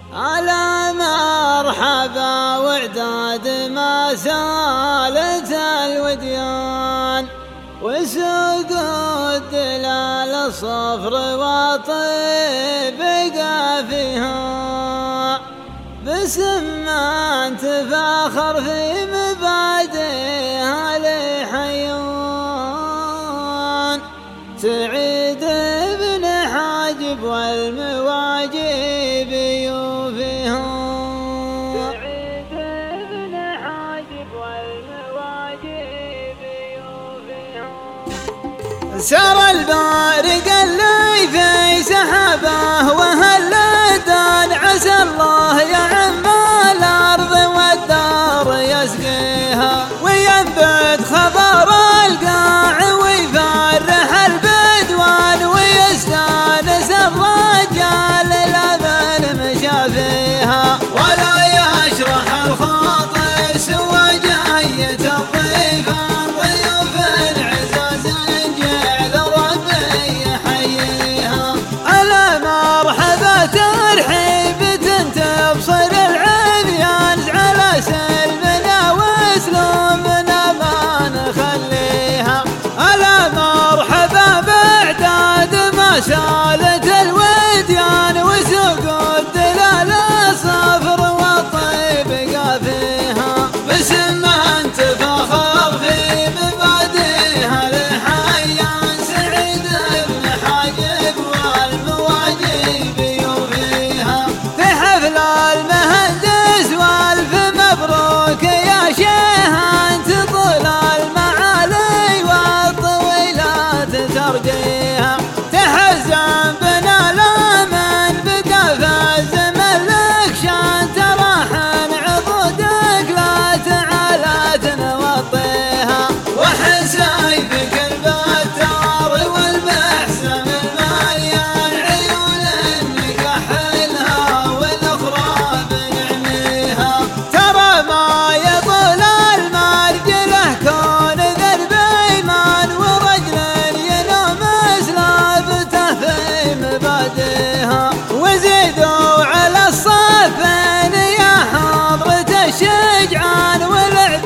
على مرحبا وعداد ما سالت الوديان، وسوق الدلال الصفر وطيب قافيها، بسم تفاخر في مبادئها لحيان، سعيد بن حاجب والمواجب يوفيها، سعيد بن حاجب والمواجب يوفيها. سار البارق اللي في سحبه وهاللدان، عسى الله يعم الأرض والدار يسقيها، وينبت خبر القاع ويفرح البدوان، ويستانس الرجال لمن مشى فيها، ولا يشرح الخاطر سوى جاية الضيفان، ضيوف العزاز جعل ربي يحييها. على مرحبا ترحيب تبصر العميان، على سلمنا واسلوبنا ما نخليها. على مرحبا بعداد ما سالت الوديان، وسوق الدلال الصفر والطيب قافيها، بسم تفاخر في مبادئها لحيان، سعيد بن حاجب والمواجب يوفيها. في حفل المهندس والف مبروك يا شيهان، تطول المعالي والطويلات ترقيها، تحزن بنا لمن بقى في الزمن لك شان، تراحن عضدك لا تعالت نوطيها، وحسايفك البتار والمحسن المليان، عيون نكحلها والاخرى بنعميها. ترى ما يطول المرجله كون ذرب ايمان، ورجل ينوم سلابته في مبادئها، وزيدوا على الصفين يا حضرة الشجعان، ولعب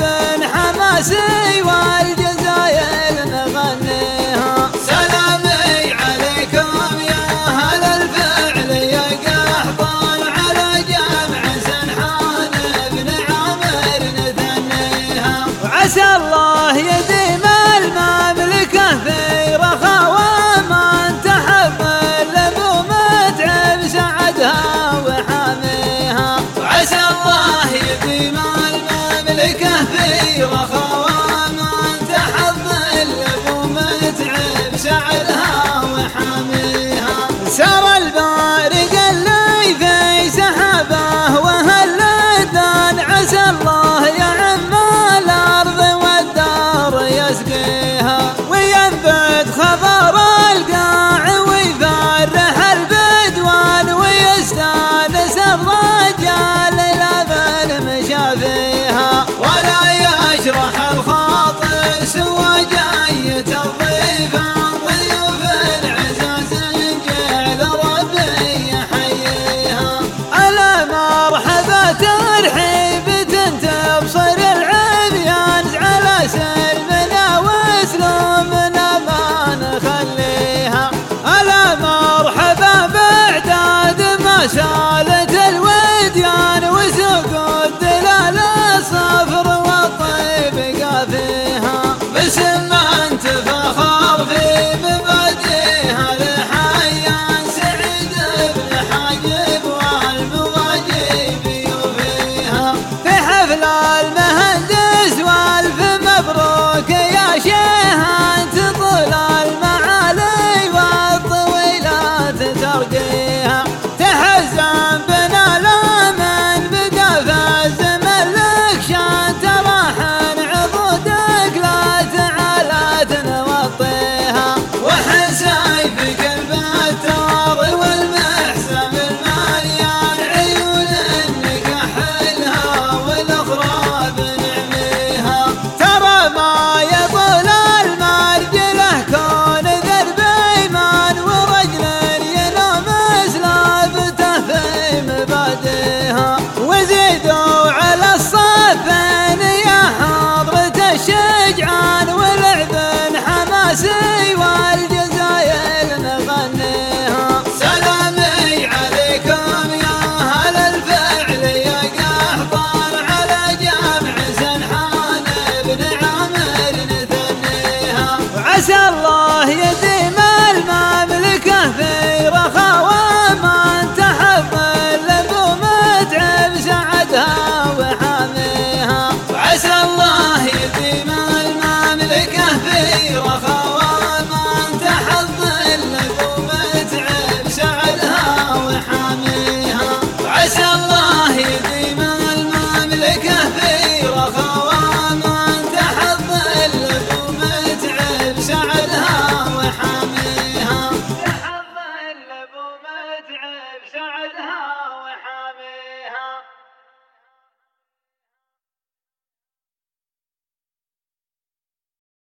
حماسي والجزاير نغنيها. سلامي عليكم يا أهل الفعل يا قحطان، على جمع سنحان بن عامر نثنيها، وعسى الله يديم المملكة في رخاء وأمان، تحفل لأبو متعب سعدها وحاميها. وعسى الله يديم المملكة في رخاء وأمان، تحفل لأبو متعب سعدها وحاميها. سار البارق اللي في سحبه وهاللدان، عسى الله يعم الأرض والدار يسقيها، وينبت خبر القاع ويفرح البدوان، ويستانس الرجال لمن مشى فيها، ولا يشرح الخاطر سوى جاية الضيفان، ضيوف العزاز جعل ربي يحييها. على مرحبا ترحيب تبصر العميان، على سلمنا واسلوبنا ما نخليها. على مرحبا بعداد ما سالت الوديان، وسوق الدلال الصفر والطيب قافيها، بسم تفاخر في مبادئها لحيان، سعيد بن حاجب والمواجب يوفيها. في حفل المهندس والف مبروك يا شيهان، تطول المعالي والطويلات ترقيها،